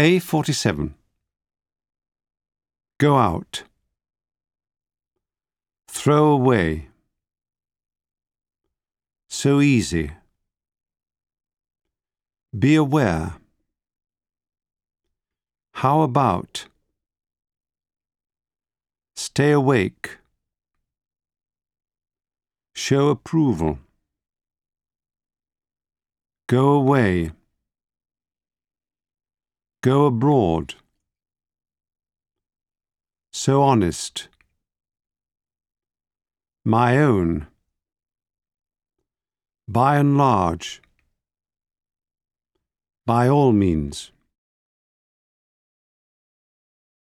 A47. Go out. Throw away. So easy. Be aware. How about? Stay awake. Show approval. Go away. Go abroad. So honest. My own. By and large. By all means.